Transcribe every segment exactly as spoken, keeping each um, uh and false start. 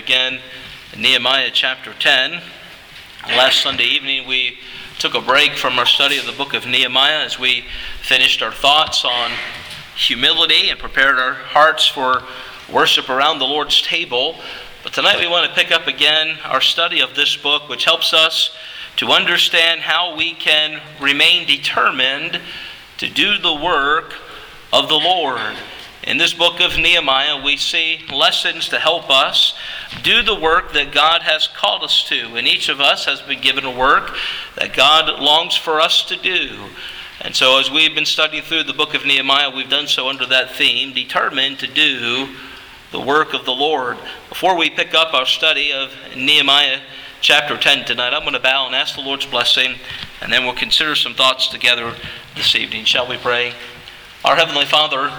again in Nehemiah chapter ten. Last Sunday evening we took a break from our study of the book of Nehemiah as we finished our thoughts on humility and prepared our hearts for worship around the Lord's table. But tonight we want to pick up again our study of this book, which helps us to understand how we can remain determined to do the work of the Lord. In this book of Nehemiah, we see lessons to help us do the work that God has called us to. And each of us has been given a work that God longs for us to do. And so as we've been studying through the book of Nehemiah, we've done so under that theme, determined to do the work of the Lord. Before we pick up our study of Nehemiah chapter ten tonight, I'm going to bow and ask the Lord's blessing, and then we'll consider some thoughts together this evening. Shall we pray? Our Heavenly Father,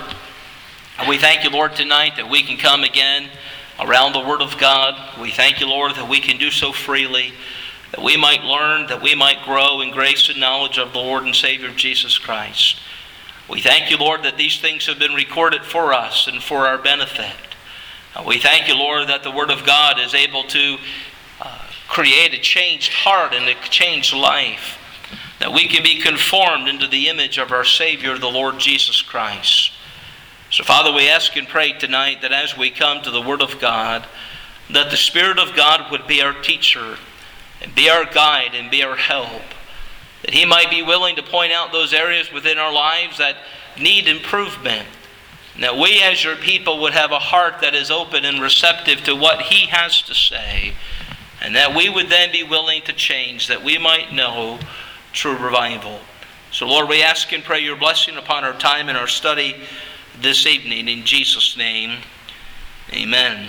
we thank you, Lord, tonight that we can come again around the Word of God. We thank you, Lord, that we can do so freely, that we might learn, that we might grow in grace and knowledge of the Lord and Savior Jesus Christ. We thank you, Lord, that these things have been recorded for us and for our benefit. We thank you, Lord, that the Word of God is able to uh, create a changed heart and a changed life, that we can be conformed into the image of our Savior, the Lord Jesus Christ. So, Father, we ask and pray tonight that as we come to the Word of God, that the Spirit of God would be our teacher and be our guide and be our help, that He might be willing to point out those areas within our lives that need improvement, and that we as your people would have a heart that is open and receptive to what He has to say, and that we would then be willing to change, that we might know true revival. So, Lord, we ask and pray your blessing upon our time and our study this evening, in Jesus' name, amen.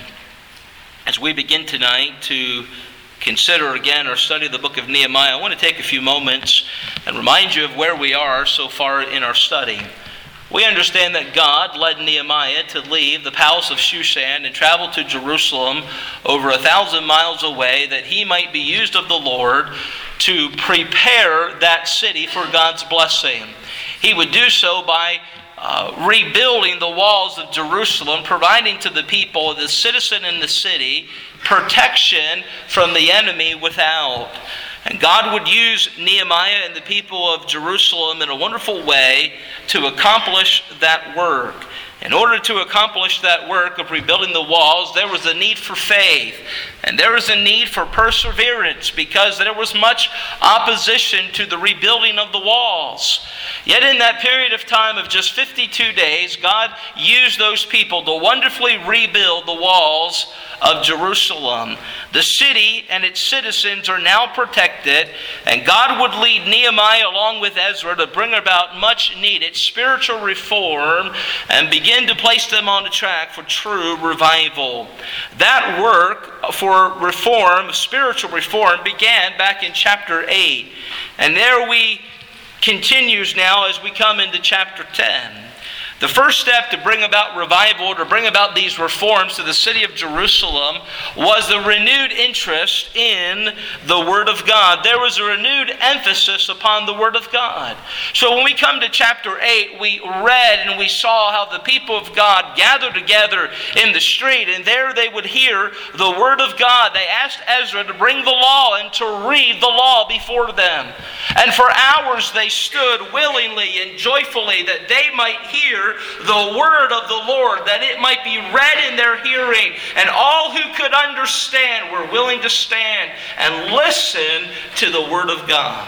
As we begin tonight to consider again our study of the book of Nehemiah, I want to take a few moments and remind you of where we are so far in our study. We understand that God led Nehemiah to leave the palace of Shushan and travel to Jerusalem over a thousand miles away, that he might be used of the Lord to prepare that city for God's blessing. He would do so by Uh, rebuilding the walls of Jerusalem, providing to the people, the citizen in the city, protection from the enemy without. And God would use Nehemiah and the people of Jerusalem in a wonderful way to accomplish that work. In order to accomplish that work of rebuilding the walls, there was a need for faith. And there was a need for perseverance, because there was much opposition to the rebuilding of the walls. Yet in that period of time of just fifty-two days, God used those people to wonderfully rebuild the walls of Jerusalem. The city and its citizens are now protected, and God would lead Nehemiah along with Ezra to bring about much needed spiritual reform and begin to place them on the track for true revival. That work for reform, spiritual reform, began back in chapter eight. And there we continues now as we come into chapter ten. The first step to bring about revival, to bring about these reforms to the city of Jerusalem, was the renewed interest in the Word of God. There was a renewed emphasis upon the Word of God. So when we come to chapter eight, we read and we saw how the people of God gathered together in the street, and there they would hear the Word of God. They asked Ezra to bring the law and to read the law before them. And for hours they stood willingly and joyfully that they might hear the word of the Lord, that it might be read in their hearing, and all who could understand were willing to stand and listen to the word of God.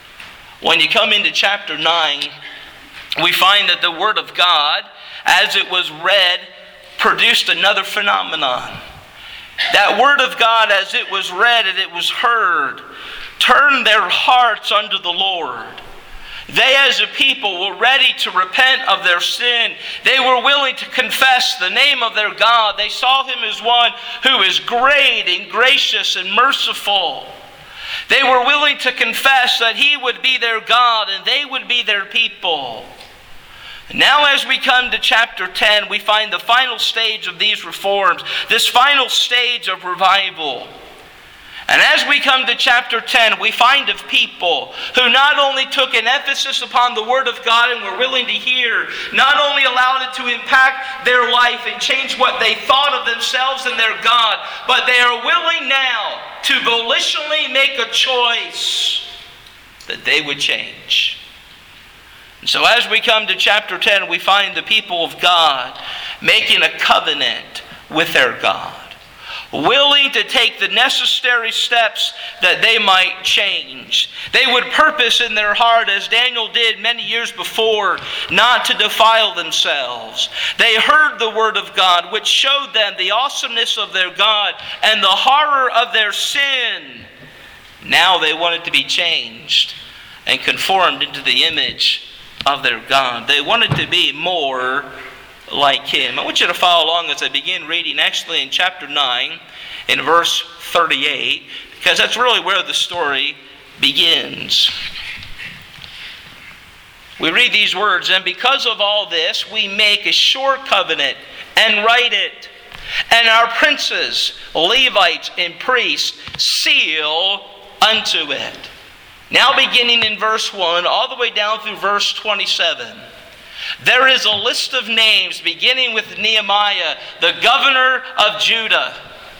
When you come into chapter nine, we find that the word of God, as it was read, produced another phenomenon. That word of God, as it was read and it was heard, turned their hearts unto the Lord. They as a people were ready to repent of their sin. They were willing to confess the name of their God. They saw Him as one who is great and gracious and merciful. They were willing to confess that He would be their God and they would be their people. Now as we come to chapter ten, we find the final stage of these reforms, this final stage of revival. And as we come to chapter ten, we find of people who not only took an emphasis upon the Word of God and were willing to hear, not only allowed it to impact their life and change what they thought of themselves and their God, but they are willing now to volitionally make a choice that they would change. And so as we come to chapter ten, we find the people of God making a covenant with their God, willing to take the necessary steps that they might change. They would purpose in their heart, as Daniel did many years before, not to defile themselves. They heard the Word of God, which showed them the awesomeness of their God and the horror of their sin. Now they wanted to be changed and conformed into the image of their God. They wanted to be more like Him. I want you to follow along as I begin reading actually in chapter nine, in verse thirty-eight, because that's really where the story begins. We read these words, "And because of all this, we make a sure covenant and write it, and our princes, Levites, and priests seal unto it." Now beginning in verse one, all the way down through verse twenty-seven. There is a list of names beginning with Nehemiah, the governor of Judah,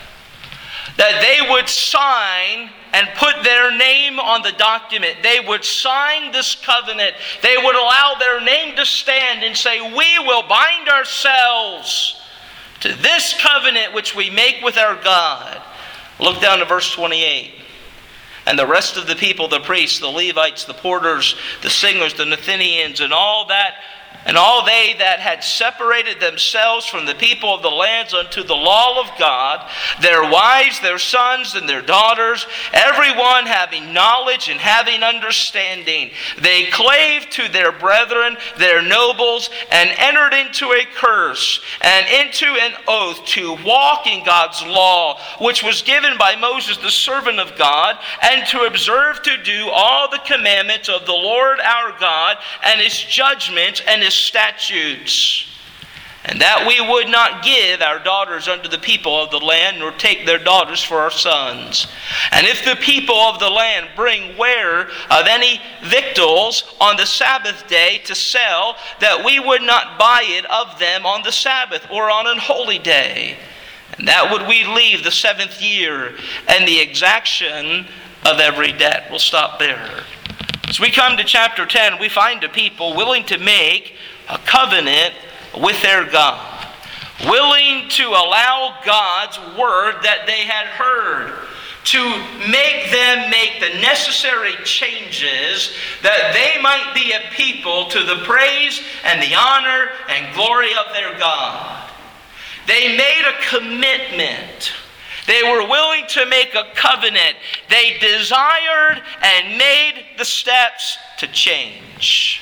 that they would sign and put their name on the document. They would sign this covenant. They would allow their name to stand and say, "We will bind ourselves to this covenant which we make with our God." Look down to verse twenty-eight. "And the rest of the people, the priests, the Levites, the porters, the singers, the Nethinians, and all that And all they that had separated themselves from the people of the lands unto the law of God, their wives, their sons, and their daughters, everyone having knowledge and having understanding, they clave to their brethren, their nobles, and entered into a curse and into an oath to walk in God's law, which was given by Moses the servant of God, and to observe to do all the commandments of the Lord our God, and His judgments and His statutes, and that we would not give our daughters unto the people of the land, nor take their daughters for our sons. And if the people of the land bring ware of any victuals on the Sabbath day to sell, that we would not buy it of them on the Sabbath or on an holy day. And that would we leave the seventh year and the exaction of every debt." We'll stop there. As we come to chapter ten, we find a people willing to make a covenant with their God, willing to allow God's word that they had heard to make them make the necessary changes that they might be a people to the praise and the honor and glory of their God. They made a commitment. They were willing to make a covenant. They desired and made the steps to change.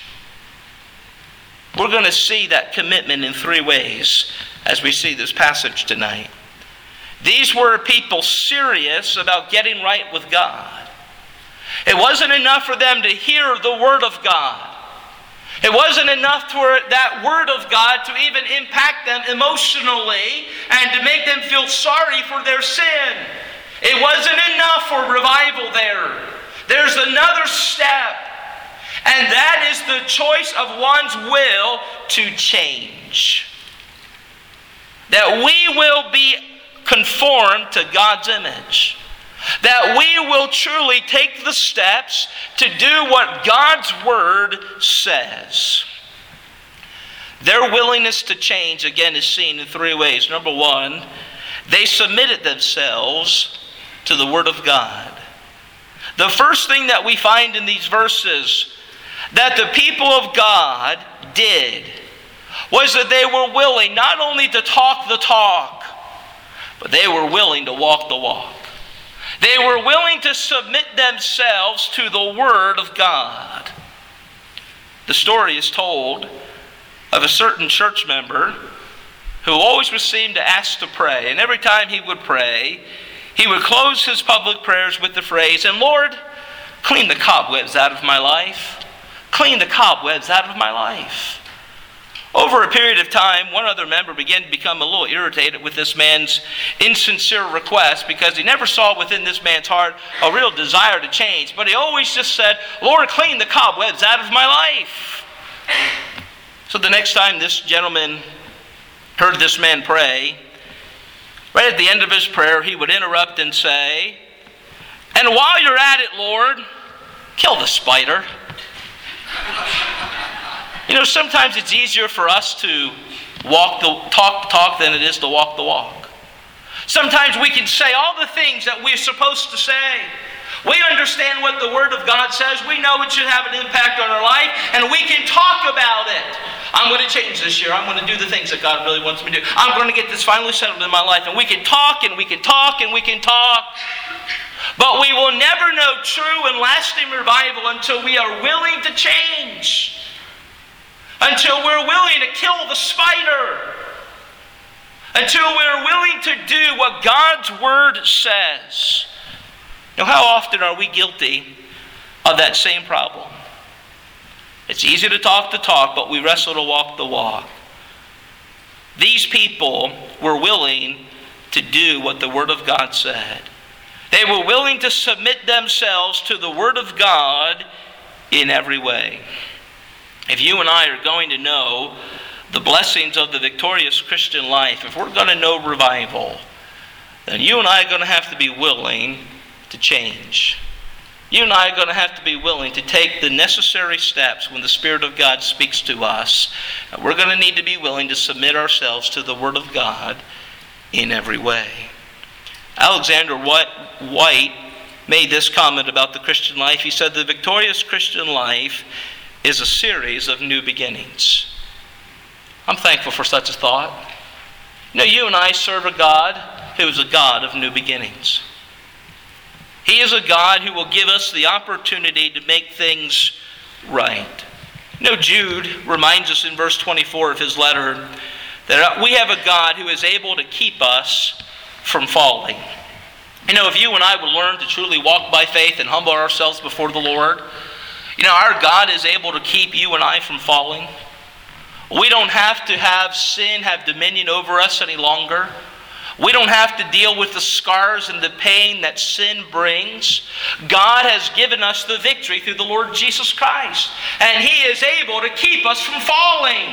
We're going to see that commitment in three ways as we see this passage tonight. These were people serious about getting right with God. It wasn't enough for them to hear the Word of God. It wasn't enough for that Word of God to even impact them emotionally and to make them feel sorry for their sin. It wasn't enough for revival there. There's another step, and that is the choice of one's will to change. That we will be conformed to God's image. That we will truly take the steps to do what God's Word says. Their willingness to change, again, is seen in three ways. Number one, they submitted themselves to the Word of God. The first thing that we find in these verses that the people of God did was that they were willing not only to talk the talk, but they were willing to walk the walk. They were willing to submit themselves to the Word of God. The story is told of a certain church member who always was seen to ask to pray. And every time he would pray, he would close his public prayers with the phrase, "And Lord, clean the cobwebs out of my life. Clean the cobwebs out of my life." Over a period of time, one other member began to become a little irritated with this man's insincere request because he never saw within this man's heart a real desire to change. But he always just said, "Lord, clean the cobwebs out of my life." So the next time this gentleman heard this man pray, right at the end of his prayer, he would interrupt and say, "And while you're at it, Lord, kill the spider." You know, sometimes it's easier for us to walk the talk the talk than it is to walk the walk. Sometimes we can say all the things that we're supposed to say. We understand what the Word of God says. We know it should have an impact on our life, and we can talk about it. I'm going to change this year. I'm going to do the things that God really wants me to do. I'm going to get this finally settled in my life. And we can talk, and we can talk, and we can talk. But we will never know true and lasting revival until we are willing to change. Until we're willing to kill the spider. Until we're willing to do what God's Word says. Now, how often are we guilty of that same problem? It's easy to talk the talk, but we wrestle to walk the walk. These people were willing to do what the Word of God said. They were willing to submit themselves to the Word of God in every way. If you and I are going to know the blessings of the victorious Christian life, if we're going to know revival, then you and I are going to have to be willing to change. You and I are going to have to be willing to take the necessary steps when the Spirit of God speaks to us. And we're going to need to be willing to submit ourselves to the Word of God in every way. Alexander White made this comment about the Christian life. He said, "The victorious Christian life is a series of new beginnings." I'm thankful for such a thought. You know, you and I serve a God who is a God of new beginnings. He is a God who will give us the opportunity to make things right. You know, Jude reminds us in verse twenty-four of his letter that we have a God who is able to keep us from falling. You know, if you and I would learn to truly walk by faith and humble ourselves before the Lord, you know, our God is able to keep you and I from falling. We don't have to have sin have dominion over us any longer. We don't have to deal with the scars and the pain that sin brings. God has given us the victory through the Lord Jesus Christ. And He is able to keep us from falling.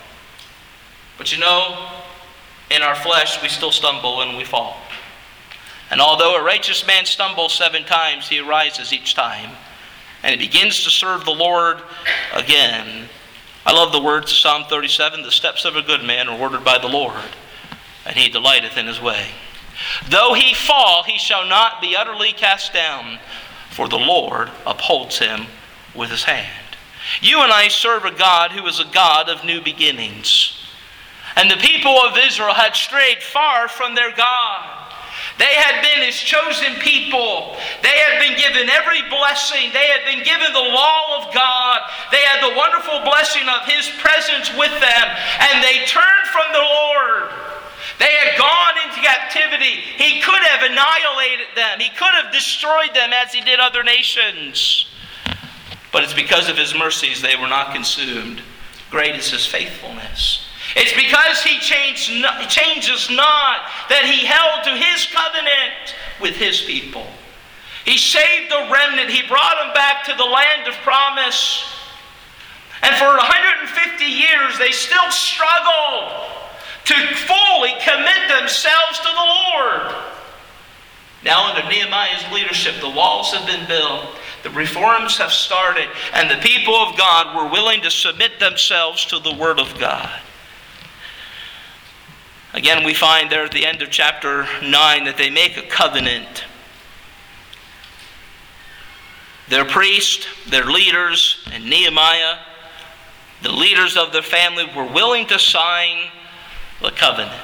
But you know, in our flesh we still stumble and we fall. And although a righteous man stumbles seven times, he arises each time. And he begins to serve the Lord again. I love the words of Psalm thirty-seven, "The steps of a good man are ordered by the Lord, and he delighteth in his way. Though he fall, he shall not be utterly cast down, for the Lord upholds him with his hand." You and I serve a God who is a God of new beginnings. And the people of Israel had strayed far from their God. They had been His chosen people. They had been given every blessing. They had been given the law of God. They had the wonderful blessing of His presence with them. And they turned from the Lord. They had gone into captivity. He could have annihilated them. He could have destroyed them as He did other nations. But it's because of His mercies they were not consumed. Great is His faithfulness. It's because He changed, changes not that He held to His covenant with His people. He saved the remnant. He brought them back to the land of promise. And for one hundred fifty years they still struggled to fully commit themselves to the Lord. Now under Nehemiah's leadership, the walls have been built. The reforms have started. And the people of God were willing to submit themselves to the Word of God. Again, we find there at the end of chapter nine that they make a covenant. Their priest, their leaders, and Nehemiah, the leaders of their family, were willing to sign the covenant.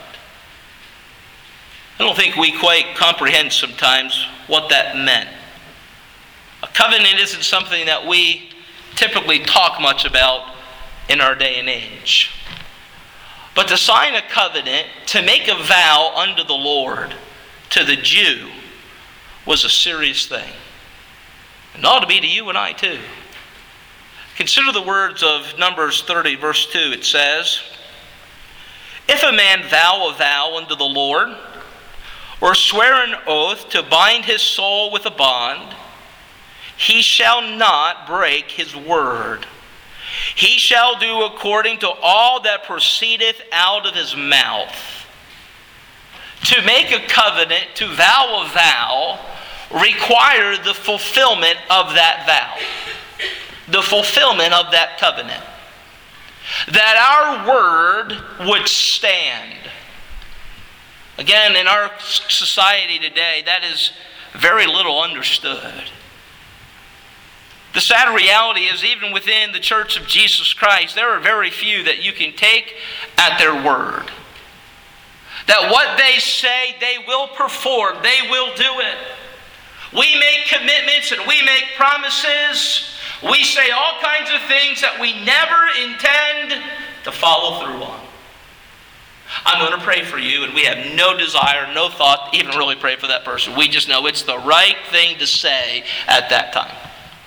I don't think we quite comprehend sometimes what that meant. A covenant isn't something that we typically talk much about in our day and age. But to sign a covenant, to make a vow unto the Lord, to the Jew, was a serious thing. And it ought to be to you and I too. Consider the words of Numbers thirty, verse two. It says, "If a man vow a vow unto the Lord, or swear an oath to bind his soul with a bond, he shall not break his word. He shall do according to all that proceedeth out of his mouth." To make a covenant, to vow a vow, required the fulfillment of that vow. The fulfillment of that covenant. That our word would stand. Again, in our society today, that is very little understood. The sad reality is, even within the Church of Jesus Christ, there are very few that you can take at their word. That what they say, they will perform. They will do it. We make commitments and we make promises. We say all kinds of things that we never intend to follow through on. I'm going to pray for you, and we have no desire, no thought to even really pray for that person. We just know it's the right thing to say at that time.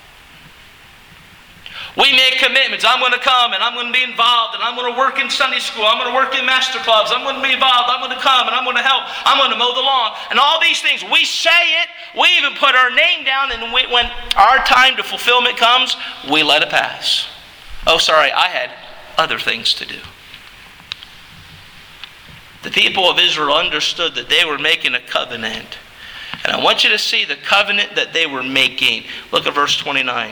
We make commitments. I'm going to come and I'm going to be involved and I'm going to work in Sunday school. I'm going to work in master clubs. I'm going to be involved. I'm going to come and I'm going to help. I'm going to mow the lawn. And all these things. We say it. We even put our name down, and we, when our time to fulfillment comes, we let it pass. Oh, sorry, I had other things to do. The people of Israel understood that they were making a covenant. And I want you to see the covenant that they were making. Look at verse twenty-nine.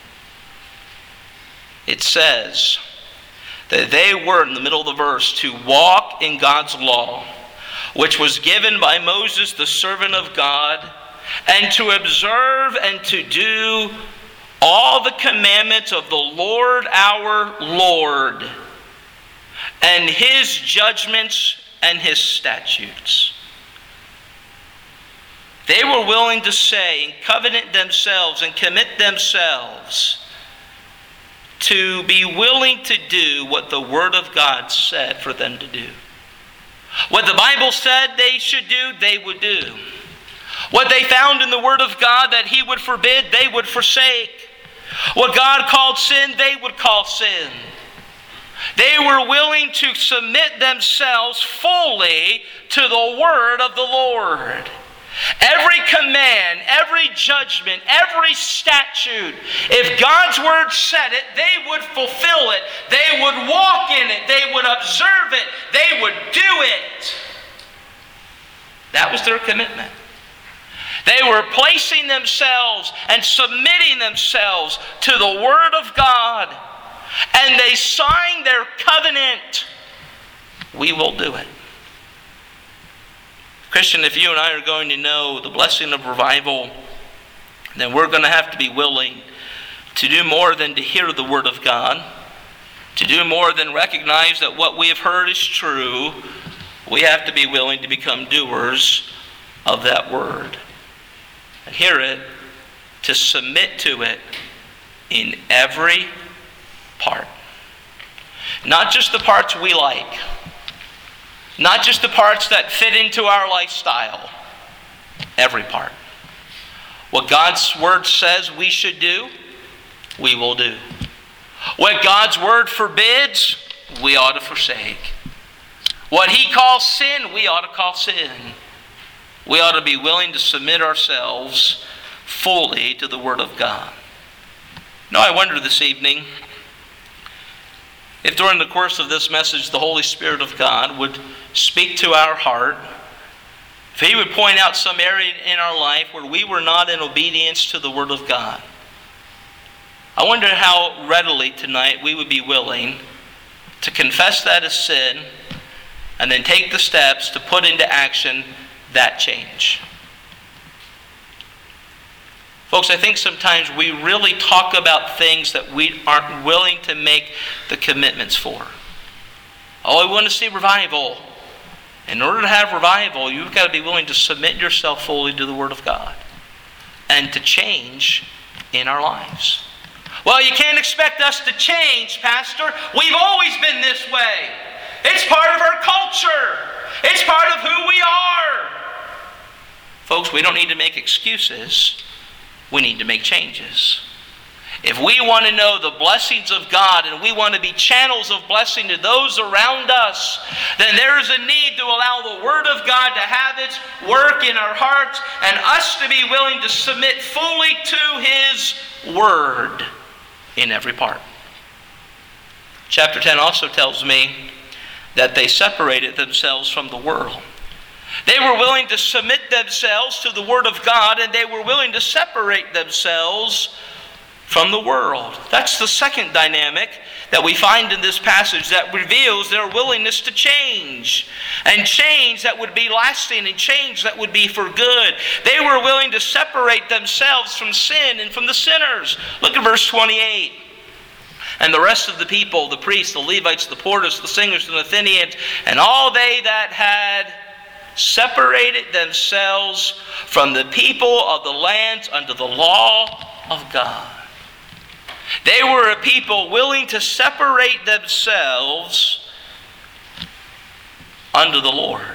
It says that they were, in the middle of the verse, to walk in God's law, which was given by Moses, the servant of God, and to observe and to do all the commandments of the Lord our Lord, and his judgments and his statutes. They were willing to say and covenant themselves and commit themselves to be willing to do what the Word of God said for them to do. What the Bible said they should do, they would do. What they found in the Word of God that He would forbid, they would forsake. What God called sin, they would call sin. They were willing to submit themselves fully to the Word of the Lord. Every command, every judgment, every statute, if God's Word said it, they would fulfill it. They would walk in it. They would observe it. They would do it. That was their commitment. They were placing themselves and submitting themselves to the Word of God. And they signed their covenant. We will do it. Christian, if you and I are going to know the blessing of revival, then we're going to have to be willing to do more than to hear the Word of God, to do more than recognize that what we have heard is true. We have to be willing to become doers of that Word and hear it, to submit to it in every part. Not just the parts we like. Not just the parts that fit into our lifestyle. Every part. What God's Word says we should do, we will do. What God's Word forbids, we ought to forsake. What He calls sin, we ought to call sin. We ought to be willing to submit ourselves fully to the Word of God. Now I wonder this evening, if during the course of this message the Holy Spirit of God would speak to our heart, if He would point out some area in our life where we were not in obedience to the Word of God. I wonder how readily tonight we would be willing to confess that as sin and then take the steps to put into action that change. Folks, I think sometimes we really talk about things that we aren't willing to make the commitments for. Oh, I want to see revival. In order to have revival, you've got to be willing to submit yourself fully to the Word of God and to change in our lives. Well, you can't expect us to change, Pastor. We've always been this way. It's part of our culture. It's part of who we are. Folks, we don't need to make excuses. We need to make changes. If we want to know the blessings of God and we want to be channels of blessing to those around us, then there is a need to allow the Word of God to have its work in our hearts and us to be willing to submit fully to His Word in every part. Chapter ten also tells me that they separated themselves from the world. They were willing to submit themselves to the Word of God, and they were willing to separate themselves from the world. That's the second dynamic that we find in this passage that reveals their willingness to change. And change that would be lasting, and change that would be for good. They were willing to separate themselves from sin and from the sinners. Look at verse twenty-eight. And the rest of the people, the priests, the Levites, the porters, the singers, the Nethinians, and all they that had separated themselves from the people of the lands under the law of God. They were a people willing to separate themselves unto the Lord.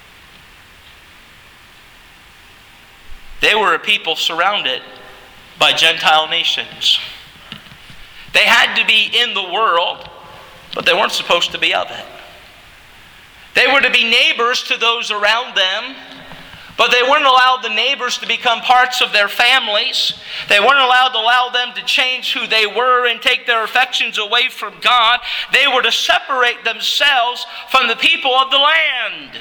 They were a people surrounded by Gentile nations. They had to be in the world, but they weren't supposed to be of it. They were to be neighbors to those around them, but they weren't allowed the neighbors to become parts of their families. They weren't allowed to allow them to change who they were and take their affections away from God. They were to separate themselves from the people of the land.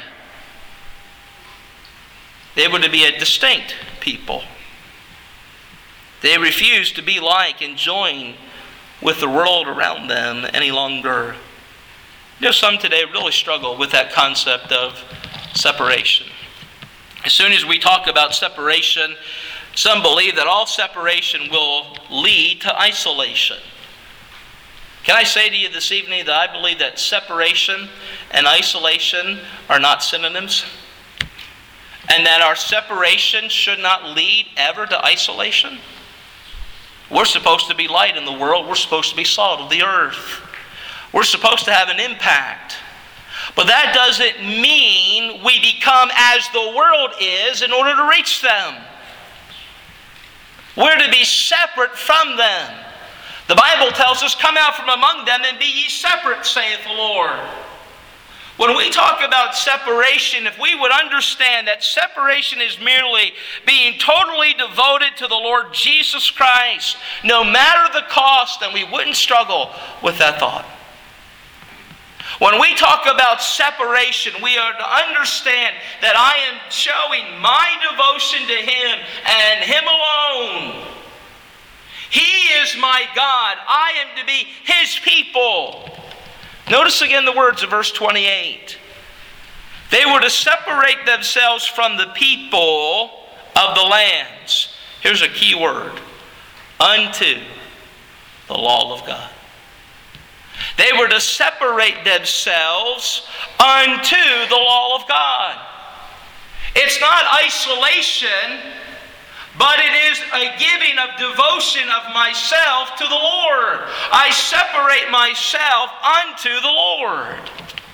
They were to be a distinct people. They refused to be like and join with the world around them any longer. You know, some today really struggle with that concept of separation. As soon as we talk about separation, some believe that all separation will lead to isolation. Can I say to you this evening that I believe that separation and isolation are not synonyms? And that our separation should not lead ever to isolation? We're supposed to be light in the world. We're supposed to be salt of the earth. We're supposed to have an impact. But that doesn't mean we become as the world is in order to reach them. We're to be separate from them. The Bible tells us, come out from among them and be ye separate, saith the Lord. When we talk about separation, if we would understand that separation is merely being totally devoted to the Lord Jesus Christ, no matter the cost, then we wouldn't struggle with that thought. When we talk about separation, we are to understand that I am showing my devotion to Him and Him alone. He is my God. I am to be His people. Notice again the words of verse twenty-eight. They were to separate themselves from the people of the lands. Here's a key word. Unto the law of God. They were to separate themselves unto the law of God. It's not isolation, but it is a giving of devotion of myself to the Lord. I separate myself unto the Lord.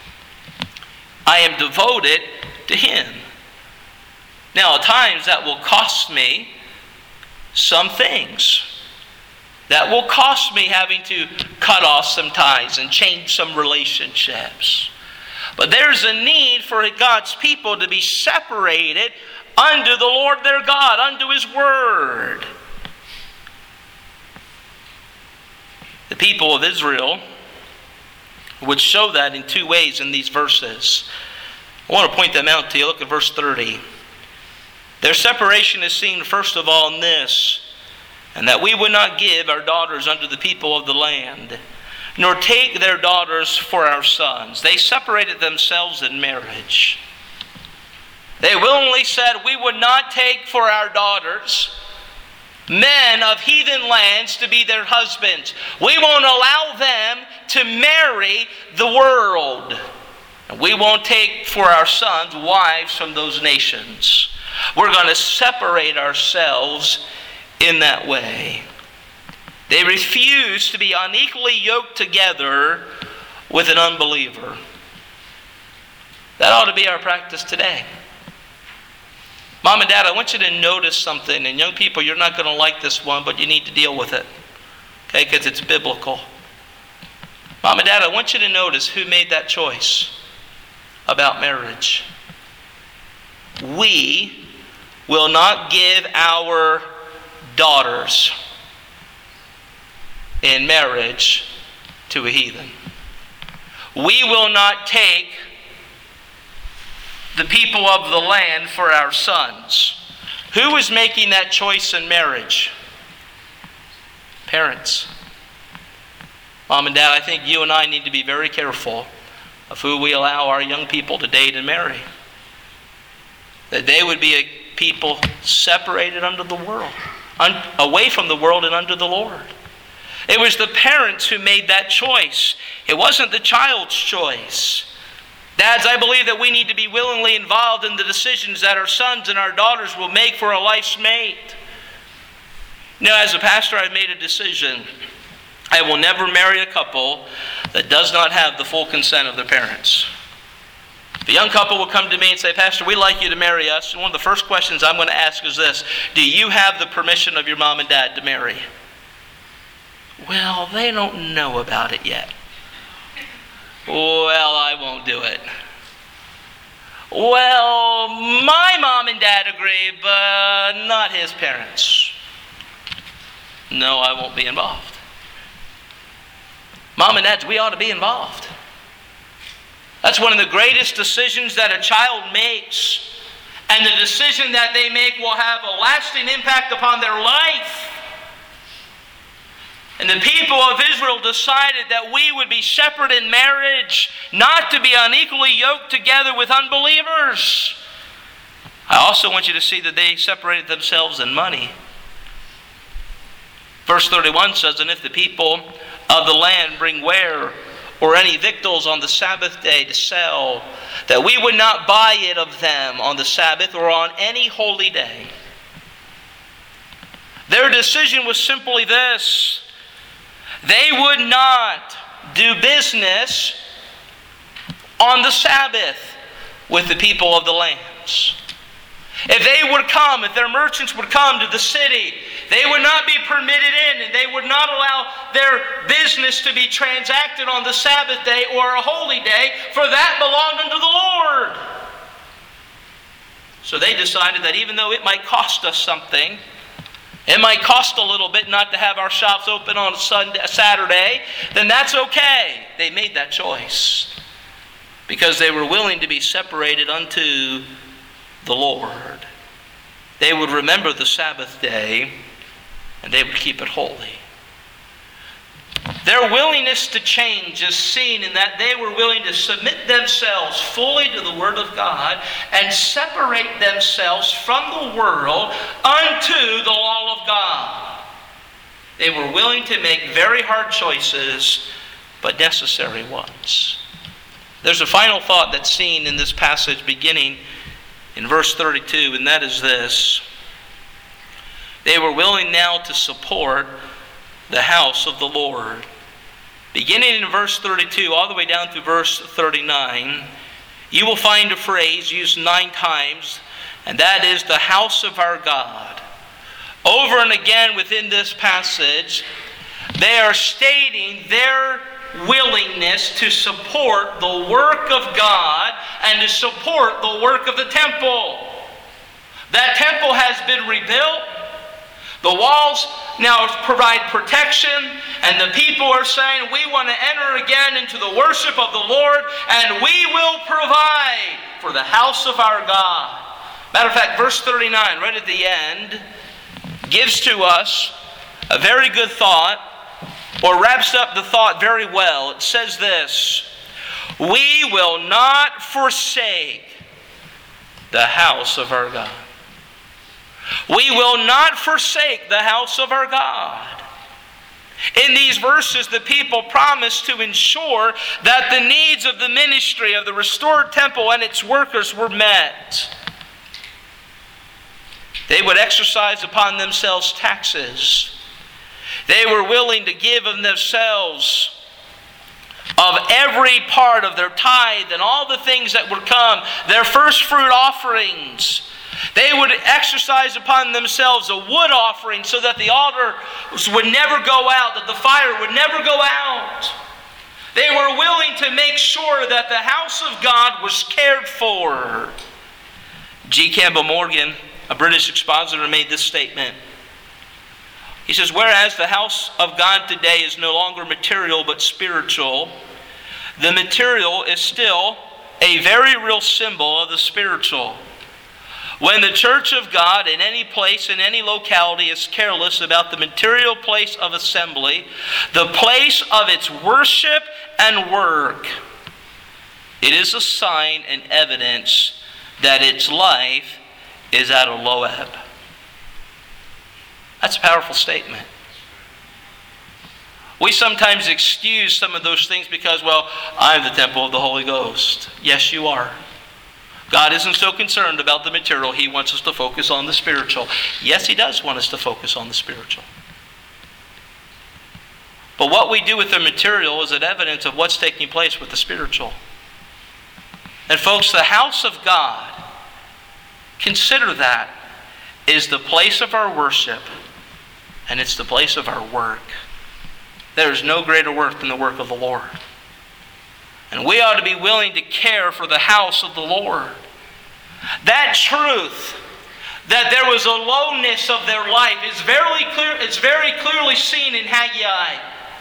I am devoted to Him. Now, at times that will cost me some things. That will cost me having to cut off some ties and change some relationships. But there's a need for God's people to be separated unto the Lord their God, unto His Word. The people of Israel would show that in two ways in these verses. I want to point them out to you. Look at verse thirty. Their separation is seen first of all in this, and that we would not give our daughters unto the people of the land, nor take their daughters for our sons. They separated themselves in marriage. They willingly said, we would not take for our daughters men of heathen lands to be their husbands. We won't allow them to marry the world. And we won't take for our sons wives from those nations. We're going to separate ourselves in that way. They refuse to be unequally yoked together with an unbeliever. That ought to be our practice today. Mom and Dad, I want you to notice something. And young people, you're not going to like this one, but you need to deal with it. Okay, because it's biblical. Mom and Dad, I want you to notice who made that choice about marriage. We will not give our daughters in marriage to a heathen. We will not take the people of the land for our sons. Who is making that choice in marriage? Parents. Mom and Dad, I think you and I need to be very careful of who we allow our young people to date and marry. That they would be a people separated unto the world, un- away from the world and unto the Lord. It was the parents who made that choice. It wasn't the child's choice. Dads, I believe that we need to be willingly involved in the decisions that our sons and our daughters will make for a life's mate. You know, as a pastor, I've made a decision. I will never marry a couple that does not have the full consent of their parents. If a young couple will come to me and say, Pastor, we'd like you to marry us, and one of the first questions I'm going to ask is this: do you have the permission of your mom and dad to marry? Well, they don't know about it yet. Well, I won't do it. Well, my mom and dad agree, but not his parents. No, I won't be involved. Mom and dads, we ought to be involved. That's one of the greatest decisions that a child makes. And the decision that they make will have a lasting impact upon their life. And the people of Israel decided that we would be separate in marriage, not to be unequally yoked together with unbelievers. I also want you to see that they separated themselves in money. Verse thirty-one says, and if the people of the land bring ware or any victuals on the Sabbath day to sell, that we would not buy it of them on the Sabbath or on any holy day. Their decision was simply this: they would not do business on the Sabbath with the people of the lands. If they would come, if their merchants would come to the city, they would not be permitted in, and they would not allow their business to be transacted on the Sabbath day or a holy day, for that belonged unto the Lord. So they decided that even though it might cost us something, it might cost a little bit not to have our shops open on a Sunday, Saturday, then that's okay. They made that choice because they were willing to be separated unto the Lord. They would remember the Sabbath day and they would keep it holy. Their willingness to change is seen in that they were willing to submit themselves fully to the Word of God and separate themselves from the world unto the law of God. They were willing to make very hard choices, but necessary ones. There's a final thought that's seen in this passage beginning in verse thirty-two, and that is this: they were willing now to support the house of the Lord. Beginning in verse thirty-two all the way down to verse thirty-nine, you will find a phrase used nine times, and that is the house of our God. Over and again within this passage, they are stating their willingness to support the work of God and to support the work of the temple. That temple has been rebuilt. The walls now provide protection, and the people are saying, we want to enter again into the worship of the Lord, and we will provide for the house of our God. Matter of fact, verse thirty-nine, right at the end, gives to us a very good thought, or wraps up the thought very well. It says this: we will not forsake the house of our God. We will not forsake the house of our God. In these verses, the people promised to ensure that the needs of the ministry of the restored temple and its workers were met. They would exercise upon themselves taxes. They were willing to give of themselves, of every part of their tithe and all the things that would come, their first fruit offerings. They would exercise upon themselves a wood offering so that the altar would never go out, that the fire would never go out. They were willing to make sure that the house of God was cared for. G. Campbell Morgan, a British expositor, made this statement. He says, whereas the house of God today is no longer material but spiritual, the material is still a very real symbol of the spiritual. When the church of God in any place, in any locality, is careless about the material place of assembly, the place of its worship and work, it is a sign and evidence that its life is at a low ebb. That's a powerful statement. We sometimes excuse some of those things because, well, I'm the temple of the Holy Ghost. Yes, you are. God isn't so concerned about the material. He wants us to focus on the spiritual. Yes, He does want us to focus on the spiritual. But what we do with the material is an evidence of what's taking place with the spiritual. And folks, the house of God, consider that, is the place of our worship, and it's the place of our work. There is no greater work than the work of the Lord. And we ought to be willing to care for the house of the Lord. That truth, that there was a lowness of their life, is very clear, it's very clearly seen in Haggai.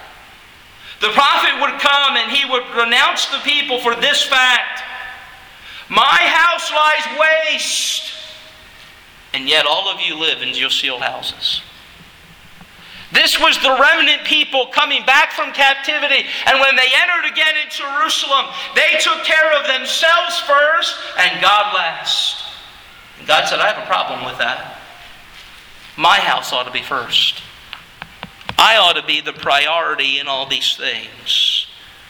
The prophet would come and he would renounce the people for this fact. My house lies waste, and yet all of you live in your sealed houses. This was the remnant people coming back from captivity. And when they entered again into Jerusalem, they took care of themselves first and God last. And God said, I have a problem with that. My house ought to be first. I ought to be the priority in all these things.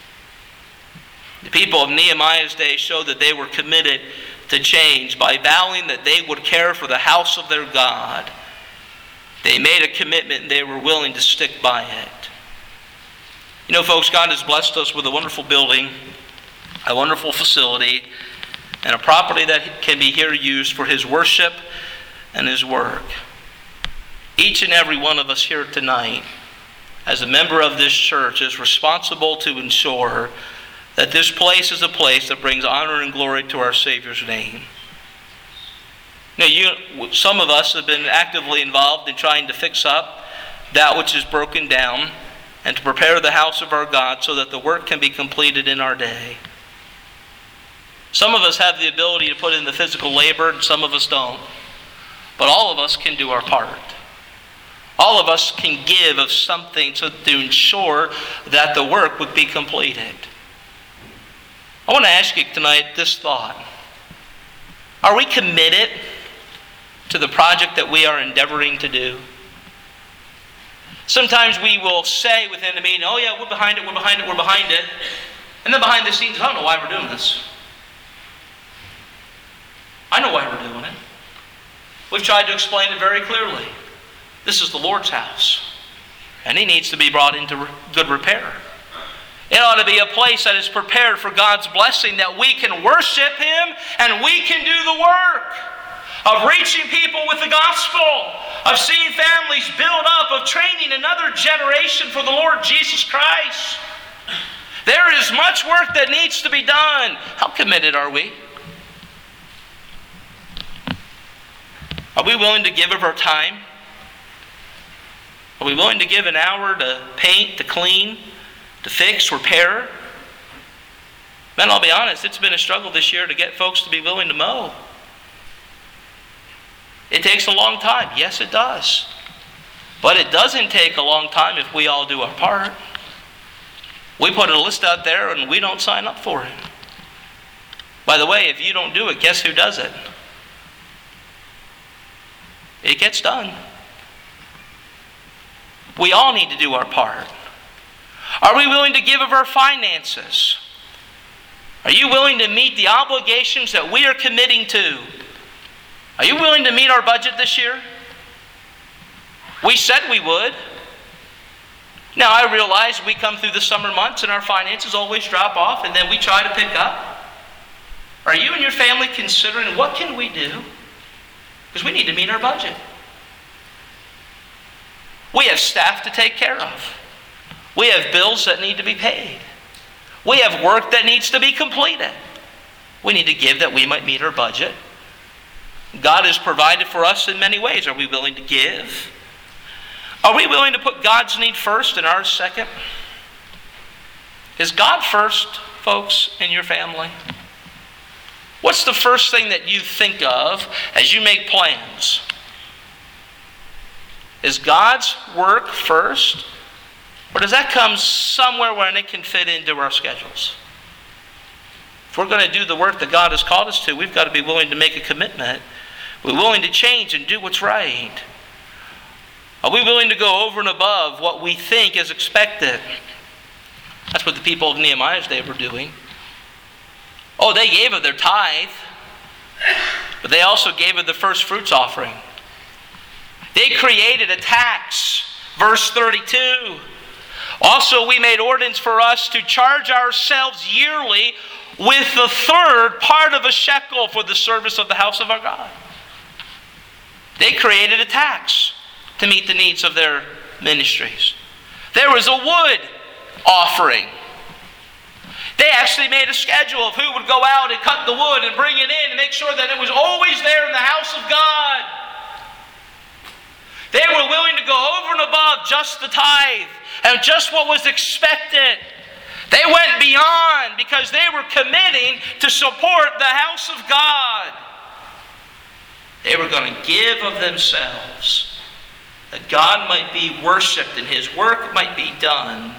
The people of Nehemiah's day showed that they were committed to change by vowing that they would care for the house of their God. They made a commitment and they were willing to stick by it. You know, folks, God has blessed us with a wonderful building, a wonderful facility, and a property that can be here used for His worship and His work. Each and every one of us here tonight, as a member of this church, is responsible to ensure that this place is a place that brings honor and glory to our Savior's name. Now, you, some of us have been actively involved in trying to fix up that which is broken down and to prepare the house of our God so that the work can be completed in our day. Some of us have the ability to put in the physical labor and some of us don't. But all of us can do our part. All of us can give of something to, to ensure that the work would be completed. I want to ask you tonight this thought. Are we committed to the project that we are endeavoring to do? Sometimes we will say within the meeting, oh yeah, we're behind it, we're behind it, we're behind it. And then behind the scenes, I don't know why we're doing this. I know why we're doing it. We've tried to explain it very clearly. This is the Lord's house, and He needs to be brought into good repair. It ought to be a place that is prepared for God's blessing, that we can worship Him and we can do the work of reaching people with the gospel, of seeing families build up, of training another generation for the Lord Jesus Christ. There is much work that needs to be done. How committed are we? Are we willing to give of our time? Are we willing to give an hour to paint, to clean, to fix, repair? Man, I'll be honest, it's been a struggle this year to get folks to be willing to mow. It takes a long time. Yes, it does. But it doesn't take a long time if we all do our part. We put a list out there and we don't sign up for it. By the way, if you don't do it, guess who does it? It gets done. We all need to do our part. Are we willing to give of our finances? Are you willing to meet the obligations that we are committing to? Are you willing to meet our budget this year? We said we would. Now, I realize we come through the summer months and our finances always drop off and then we try to pick up. Are you and your family considering what can we do Because we need to meet our budget. We have staff to take care of. We have bills that need to be paid. We have work that needs to be completed. We need to give that we might meet our budget. God has provided for us in many ways. Are we willing to give? Are we willing to put God's need first and ours second? Is God first, folks, in your family? What's the first thing that you think of as you make plans? Is God's work first? Or does that come somewhere where it can fit into our schedules? If we're going to do the work that God has called us to, we've got to be willing to make a commitment. We're willing to change and do what's right. Are we willing to go over and above what we think is expected? That's what the people of Nehemiah's day were doing. Oh, they gave of their tithe, but they also gave of the first fruits offering. They created a tax. Verse thirty-two. Also, we made ordinance for us to charge ourselves yearly with the third part of a shekel for the service of the house of our God. They created a tax to meet the needs of their ministries. There was a wood offering. They actually made a schedule of who would go out and cut the wood and bring it in and make sure that it was always there in the house of God. They were willing to go over and above just the tithe and just what was expected. They went beyond because they were committing to support the house of God. They were going to give of themselves that God might be worshipped and His work might be done.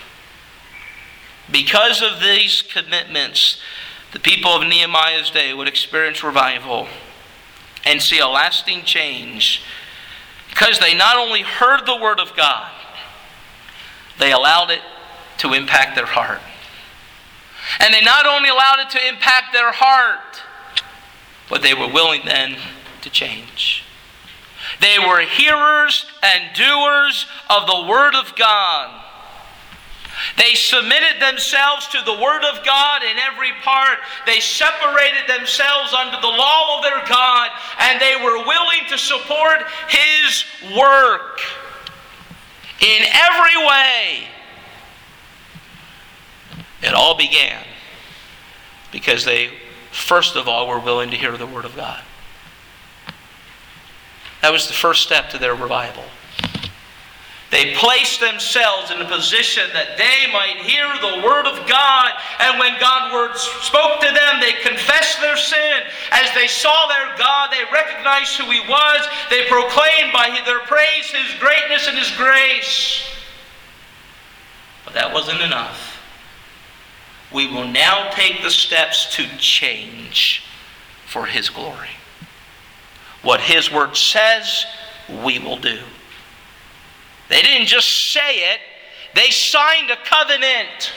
Because of these commitments, the people of Nehemiah's day would experience revival and see a lasting change. Because they not only heard the Word of God, they allowed it to impact their heart. And they not only allowed it to impact their heart, but they were willing then to change. They were hearers and doers of the Word of God. They submitted themselves to the Word of God in every part. They separated themselves under the law of their God, and they were willing to support His work in every way. It all began because they, first of all, were willing to hear the Word of God. That was the first step to their revival. They placed themselves in a position that they might hear the Word of God. And when God's Word spoke to them, they confessed their sin. As they saw their God, they recognized who He was. They proclaimed by their praise His greatness and His grace. But that wasn't enough. We will now take the steps to change for His glory. What His Word says, we will do. They didn't just say it, they signed a covenant.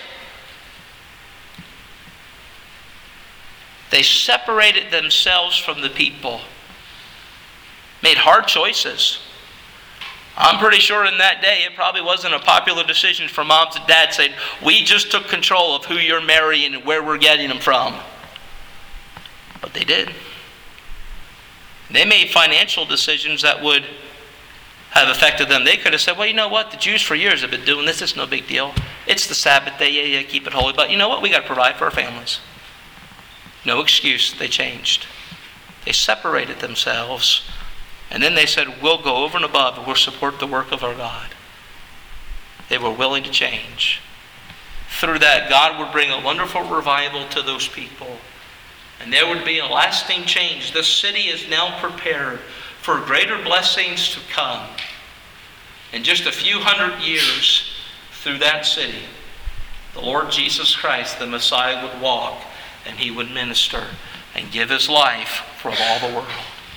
They separated themselves from the people, made hard choices. I'm pretty sure in that day it probably wasn't a popular decision for moms and dads saying, we just took control of who you're marrying and where we're getting them from. But they did. They made financial decisions that would have affected them. They could have said, well, you know what? The Jews for years have been doing this. It's no big deal. It's the Sabbath day. Yeah, yeah, keep it holy. But you know what? We got to provide for our families. No excuse. They changed. They separated themselves. And then they said, we'll go over and above and we'll support the work of our God. They were willing to change. Through that, God would bring a wonderful revival to those people. And there would be a lasting change. The city is now prepared for greater blessings to come. In just a few hundred years through that city, the Lord Jesus Christ, the Messiah, would walk and He would minister and give His life for all the world.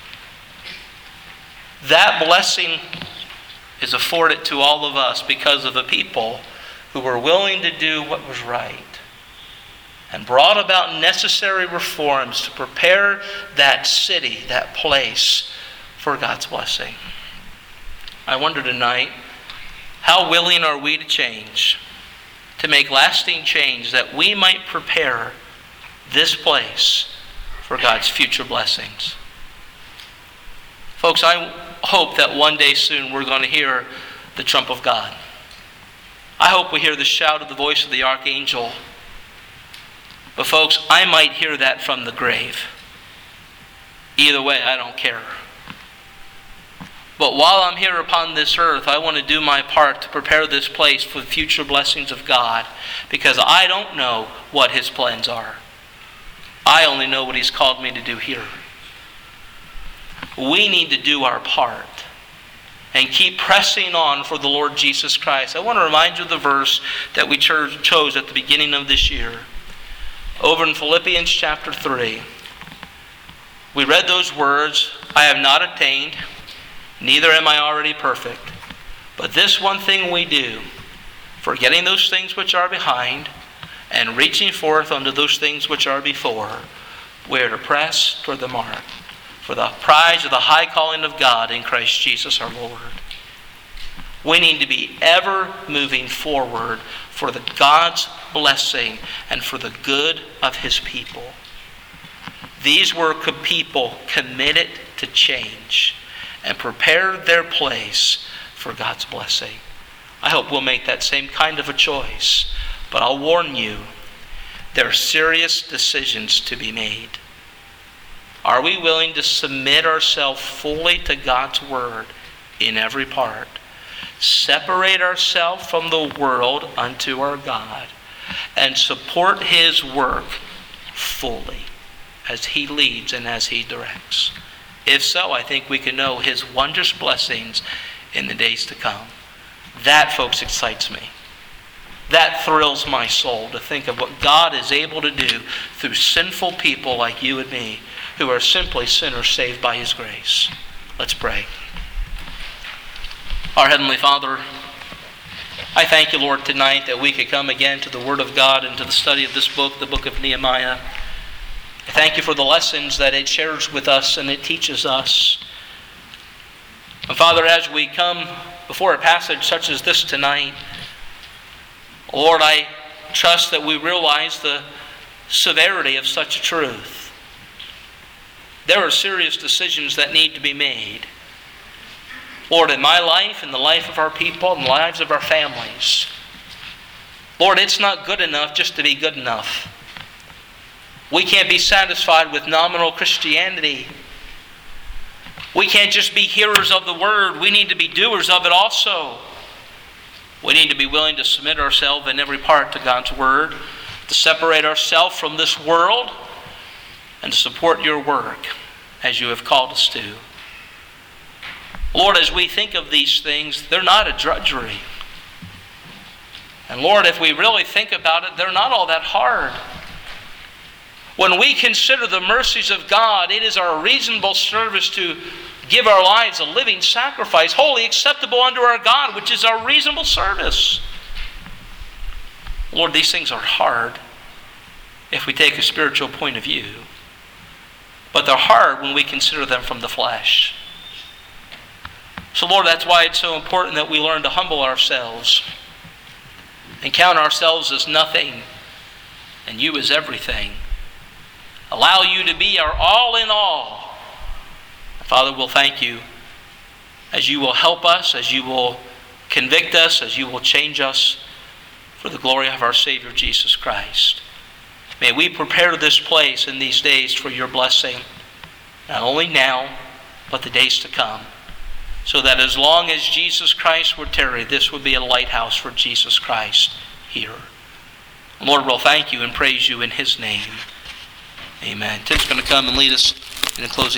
That blessing is afforded to all of us because of the people who were willing to do what was right and brought about necessary reforms to prepare that city, that place, for God's blessing. I wonder tonight, how willing are we to change, to make lasting change that we might prepare this place for God's future blessings? Folks, I hope that one day soon we're going to hear the trump of God. I hope we hear the shout of the voice of the archangel. But folks, I might hear that from the grave. Either way, I don't care. But while I'm here upon this earth, I want to do my part to prepare this place for the future blessings of God, because I don't know what His plans are. I only know what He's called me to do here. We need to do our part and keep pressing on for the Lord Jesus Christ. I want to remind you of the verse that we chose at the beginning of this year. Over in Philippians chapter three, we read those words, I have not attained, neither am I already perfect. But this one thing we do, forgetting those things which are behind, and reaching forth unto those things which are before, we are to press toward the mark, for the prize of the high calling of God in Christ Jesus our Lord. We need to be ever moving forward for the God's blessing and for the good of His people. These were people committed to change and prepared their place for God's blessing. I hope we'll make that same kind of a choice. But I'll warn you, there are serious decisions to be made. Are we willing to submit ourselves fully to God's Word in every part? Separate ourselves from the world unto our God and support His work fully as He leads and as He directs. If so, I think we can know His wondrous blessings in the days to come. That, folks, excites me. That thrills my soul to think of what God is able to do through sinful people like you and me, who are simply sinners saved by His grace. Let's pray. Our Heavenly Father, I thank you, Lord, tonight that we could come again to the Word of God and to the study of this book, the book of Nehemiah. I thank you for the lessons that it shares with us and it teaches us. And Father, as we come before a passage such as this tonight, Lord, I trust that we realize the severity of such a truth. There are serious decisions that need to be made. Lord, in my life, in the life of our people, in the lives of our families. Lord, it's not good enough just to be good enough. We can't be satisfied with nominal Christianity. We can't just be hearers of the Word. We need to be doers of it also. We need to be willing to submit ourselves in every part to God's Word, to separate ourselves from this world, and to support your work as you have called us to. Lord, as we think of these things, they're not a drudgery. And Lord, if we really think about it, they're not all that hard. When we consider the mercies of God, it is our reasonable service to give our lives a living sacrifice, wholly acceptable unto our God, which is our reasonable service. Lord, these things are hard if we take a spiritual point of view. But they're hard when we consider them from the flesh. So Lord, that's why it's so important that we learn to humble ourselves and count ourselves as nothing and you as everything. Allow you to be our all in all. Father, we'll thank you as you will help us, as you will convict us, as you will change us for the glory of our Savior Jesus Christ. May we prepare this place in these days for your blessing, not only now, but the days to come, so that as long as Jesus Christ would tarry, this would be a lighthouse for Jesus Christ here. Lord, we'll thank you and praise you in his name. Amen. Tim's going to come and lead us in a closing.